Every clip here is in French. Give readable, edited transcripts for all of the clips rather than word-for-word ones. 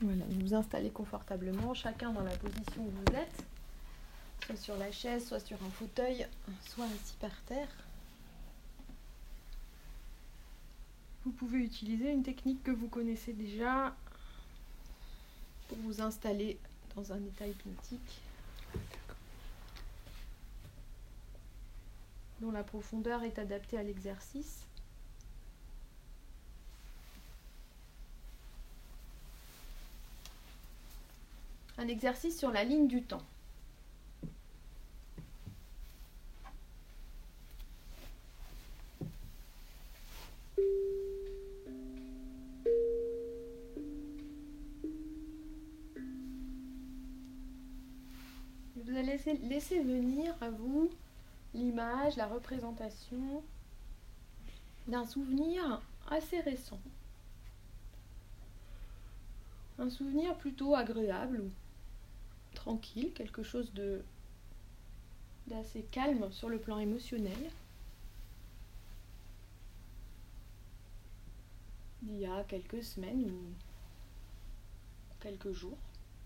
Voilà, vous vous installez confortablement, chacun dans la position où vous êtes, soit sur la chaise, soit sur un fauteuil, soit assis par terre. Vous pouvez utiliser une technique que vous connaissez déjà pour vous installer dans un état hypnotique dont la profondeur est adaptée à l'exercice. Un exercice sur la ligne du temps. Vous allez laisser venir à vous l'image, la représentation d'un souvenir assez récent. Un souvenir plutôt agréable ou tranquille, quelque chose d'assez calme sur le plan émotionnel. Il y a quelques semaines ou quelques jours.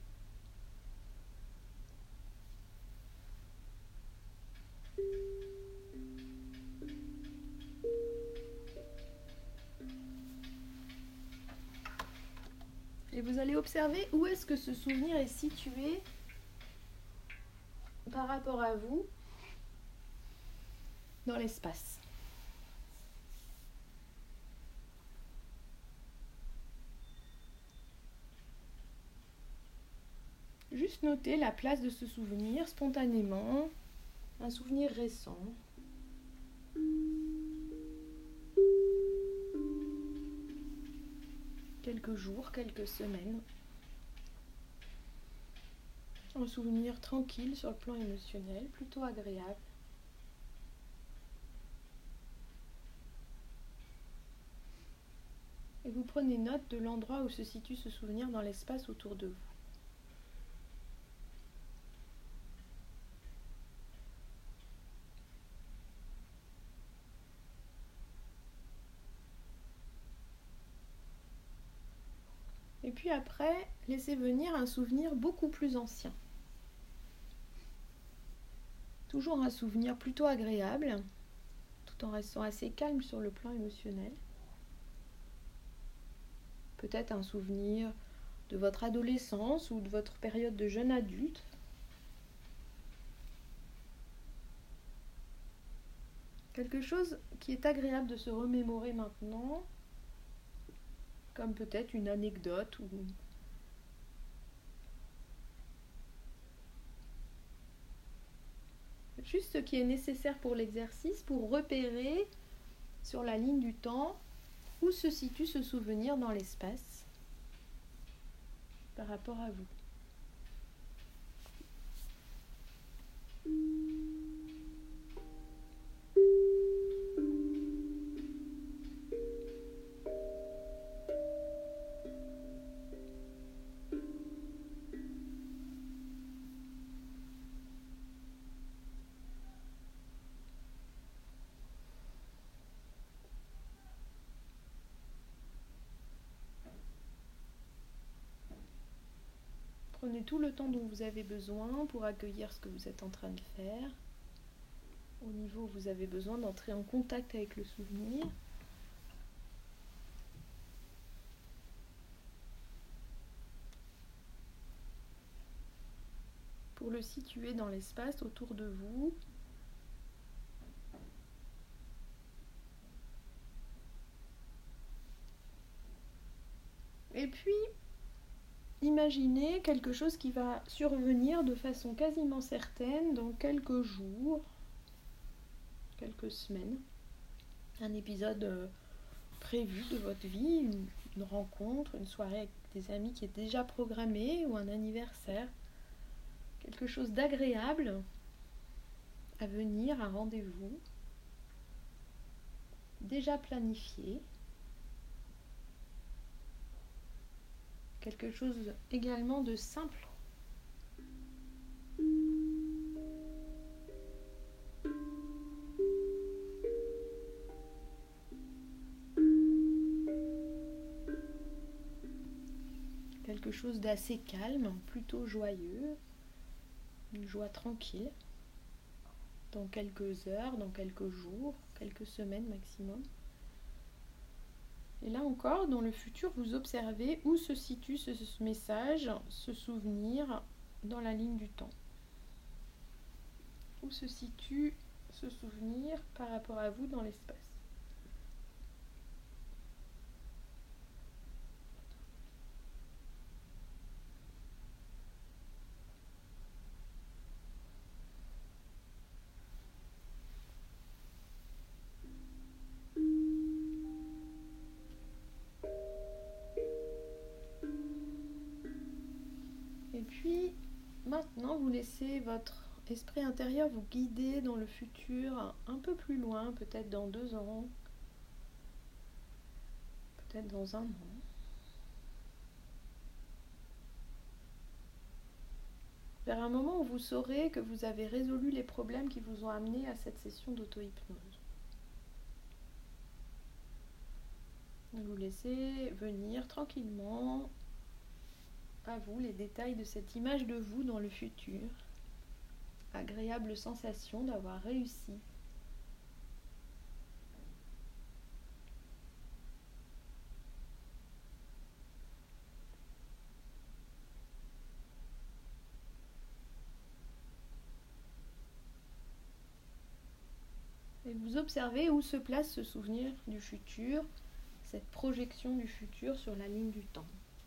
Et vous allez observer où est-ce que ce souvenir est situé par rapport à vous dans l'espace. Juste noter la place de ce souvenir spontanément, un souvenir récent. Quelques jours, quelques semaines. Un souvenir tranquille sur le plan émotionnel, plutôt agréable. Et vous prenez note de l'endroit où se situe ce souvenir dans l'espace autour de vous. Et puis après, laissez venir un souvenir beaucoup plus ancien. Toujours un souvenir plutôt agréable, tout en restant assez calme sur le plan émotionnel. Peut-être un souvenir de votre adolescence ou de votre période de jeune adulte. Quelque chose qui est agréable de se remémorer maintenant, comme peut-être une anecdote ou juste ce qui est nécessaire pour l'exercice pour repérer sur la ligne du temps où se situe ce souvenir dans l'espace par rapport à vous. Prenez tout le temps dont vous avez besoin pour accueillir ce que vous êtes en train de faire. Au niveau où vous avez besoin d'entrer en contact avec le souvenir. Pour le situer dans l'espace autour de vous. Et puis, imaginez quelque chose qui va survenir de façon quasiment certaine dans quelques jours, quelques semaines. Un épisode prévu de votre vie, une rencontre, une soirée avec des amis qui est déjà programmée ou un anniversaire. Quelque chose d'agréable à venir, un rendez-vous, déjà planifié. Quelque chose également de simple. quelque chose d'assez calme, plutôt joyeux, une joie tranquille, dans quelques heures, dans quelques jours, quelques semaines maximum. Et là encore, dans le futur, vous observez où se situe ce message, ce souvenir dans la ligne du temps. Où se situe ce souvenir par rapport à vous dans l'espace. Et puis, maintenant, vous laissez votre esprit intérieur vous guider dans le futur, un peu plus loin, peut-être dans 2 ans, peut-être dans 1 an. Vers un moment où vous saurez que vous avez résolu les problèmes qui vous ont amené à cette session d'auto-hypnose. Vous laissez venir tranquillement à vous les détails de cette image de vous dans le futur. Agréable sensation d'avoir réussi. Et vous observez où se place ce souvenir du futur, cette projection du futur sur la ligne du temps.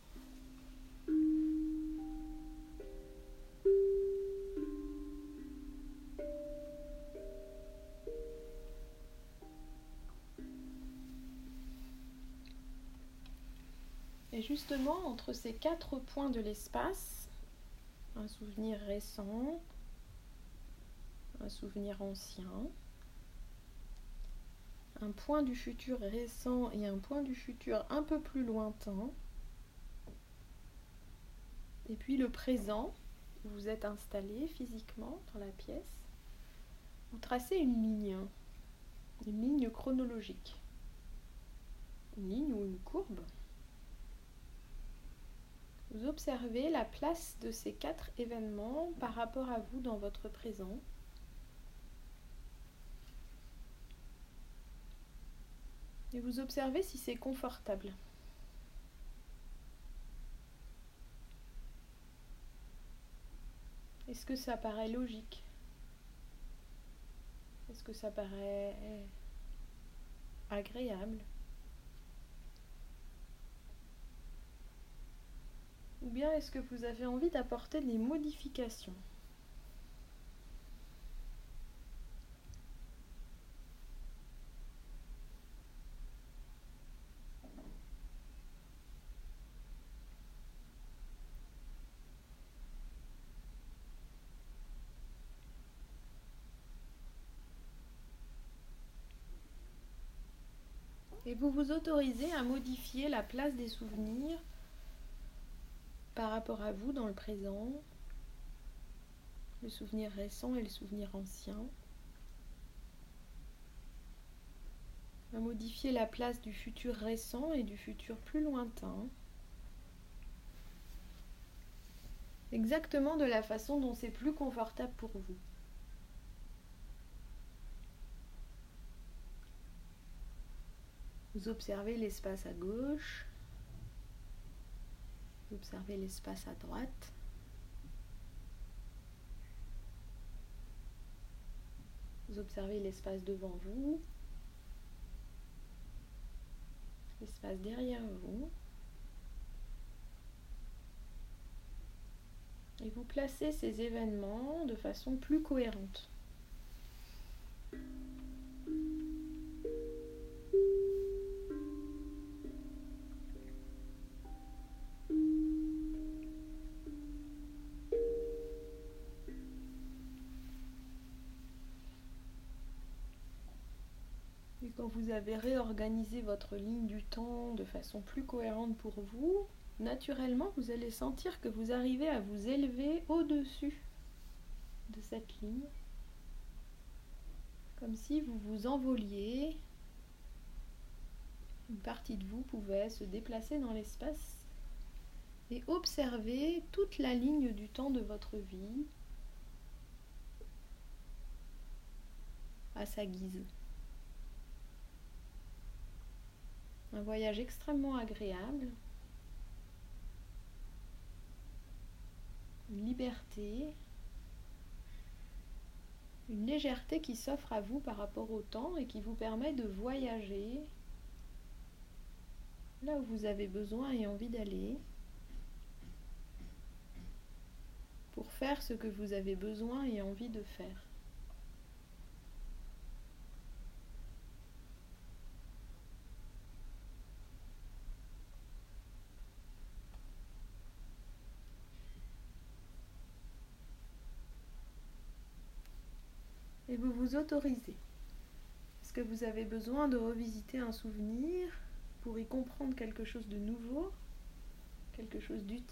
Et justement, entre ces 4 points de l'espace, un souvenir récent, un souvenir ancien, un point du futur récent et un point du futur un peu plus lointain, et puis le présent, où vous êtes installé physiquement dans la pièce, vous tracez une ligne chronologique, une ligne ou une courbe. Vous observez la place de ces 4 événements par rapport à vous dans votre présent. Et vous observez si c'est confortable. Est-ce que ça paraît logique? Est-ce que ça paraît agréable? Ou bien est-ce que vous avez envie d'apporter des modifications? Et vous vous autorisez à modifier la place des souvenirs par rapport à vous dans le présent, le souvenir récent et le souvenir ancien. À modifier la place du futur récent et du futur plus lointain. Exactement de la façon dont c'est plus confortable pour vous. Vous observez l'espace à gauche, vous observez l'espace à droite. Vous observez l'espace devant vous, l'espace derrière vous. Et vous placez ces événements de façon plus cohérente. Et quand vous avez réorganisé votre ligne du temps de façon plus cohérente pour vous, naturellement, vous allez sentir que vous arrivez à vous élever au-dessus de cette ligne, comme si vous vous envoliez. Une partie de vous pouvait se déplacer dans l'espace et observez toute la ligne du temps de votre vie à sa guise. Un voyage extrêmement agréable, une liberté, une légèreté qui s'offre à vous par rapport au temps et qui vous permet de voyager là où vous avez besoin et envie d'aller pour faire ce que vous avez besoin et envie de faire. Et vous vous autorisez. Est-ce que vous avez besoin de revisiter un souvenir pour y comprendre quelque chose de nouveau, quelque chose d'utile ?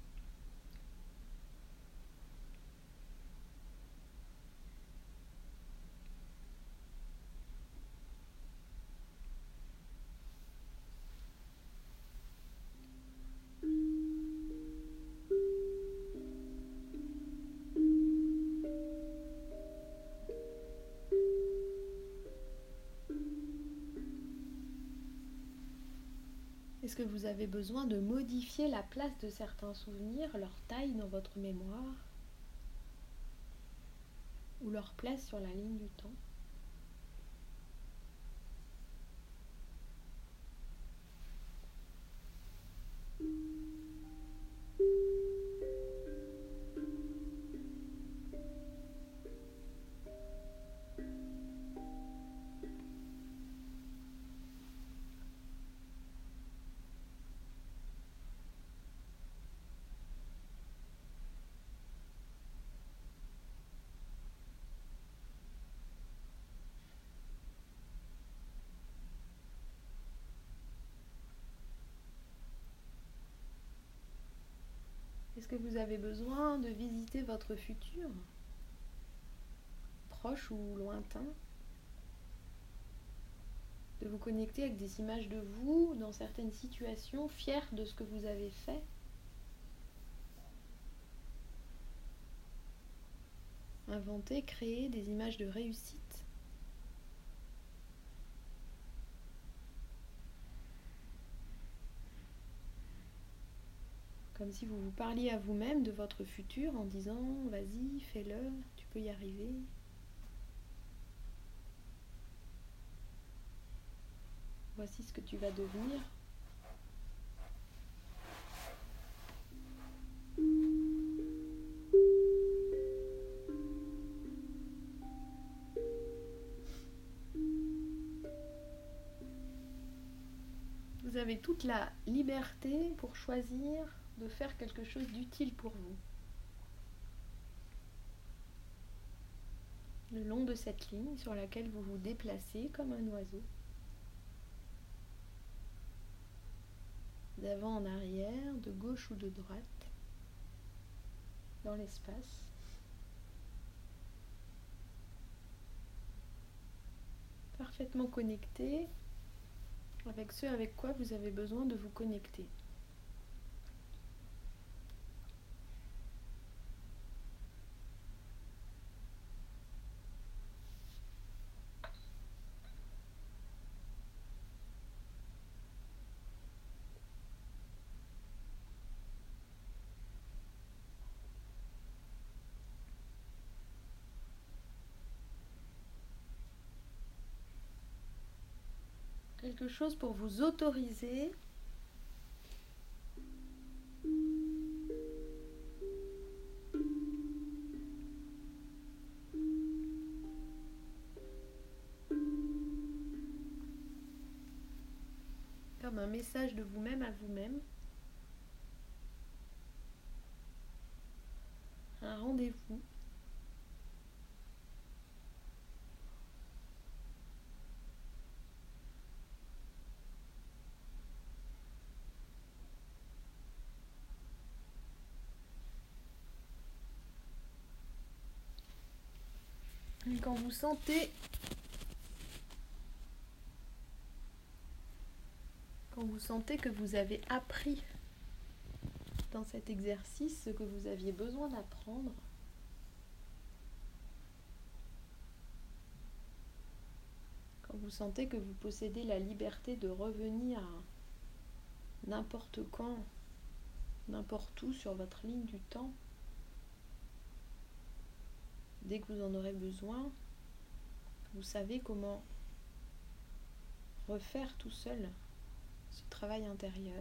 Est-ce que vous avez besoin de modifier la place de certains souvenirs, leur taille dans votre mémoire, ou leur place sur la ligne du temps ? Est-ce que vous avez besoin de visiter votre futur, proche ou lointain, de vous connecter avec des images de vous dans certaines situations, fiers de ce que vous avez fait ? Inventer, créer des images de réussite. Comme si vous vous parliez à vous-même de votre futur en disant « Vas-y, fais-le, tu peux y arriver ». Voici ce que tu vas devenir. Vous avez toute la liberté pour choisir de faire quelque chose d'utile pour vous. Le long de cette ligne sur laquelle vous vous déplacez comme un oiseau. D'avant en arrière, de gauche ou de droite, dans l'espace. Parfaitement connecté avec ce avec quoi vous avez besoin de vous connecter. Quelque chose pour vous autoriser comme un message de vous-même à vous-même, un rendez-vous. Et quand vous sentez que vous avez appris dans cet exercice ce que vous aviez besoin d'apprendre. Quand vous sentez que vous possédez la liberté de revenir n'importe quand, n'importe où sur votre ligne du temps, dès que vous en aurez besoin, vous savez comment refaire tout seul ce travail intérieur.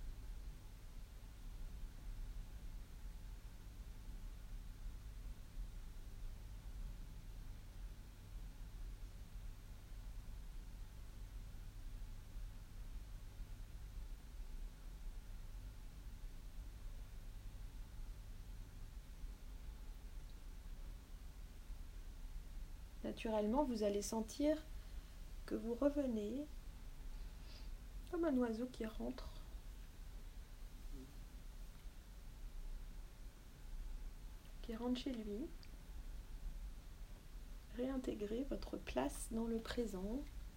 Naturellement, vous allez sentir que vous revenez comme un oiseau qui rentre chez lui, réintégrer votre place dans le présent.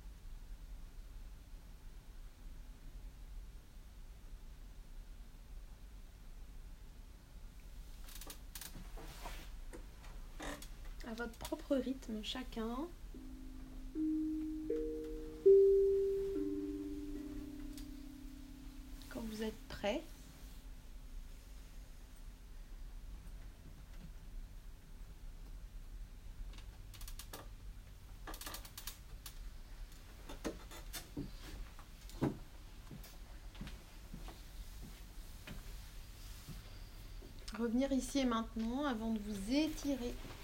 À votre propre rythme, chacun. Quand vous êtes prêt, revenir ici et maintenant avant de vous étirer